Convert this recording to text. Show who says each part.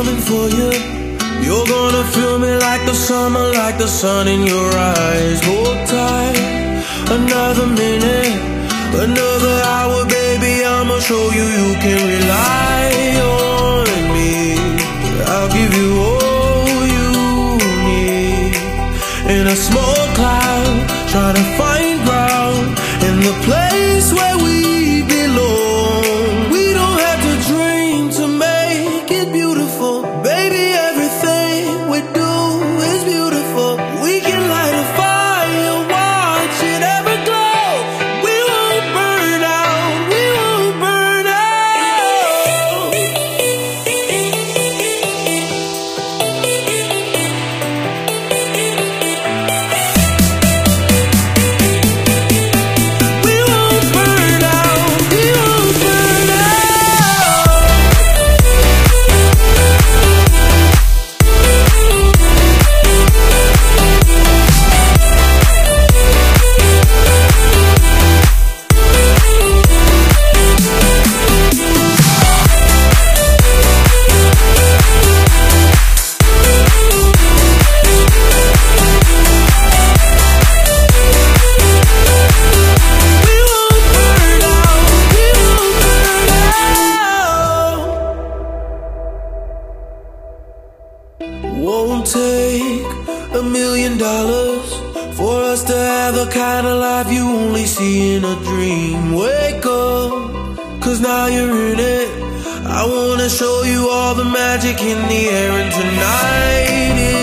Speaker 1: coming for you. You're gonna feel me like the summer, like the sun in your eyes. Hold tight, another minute, another hour, baby. I'ma show you you can rely on me. I'll give you all you need. In a small cloud, try to find ground in the place where we belong. We don't have to dream to make it beautiful, baby. Everything we do is beautiful. We can light a fire, watch it ever glow. We won't burn out, we won't burn out. We won't burn out, we won't burn out. Won't take $1,000,000 for us to have the kind of life you only see in a dream. Wake up, 'cause now you're in it. I wanna show you all the magic in the air, and tonight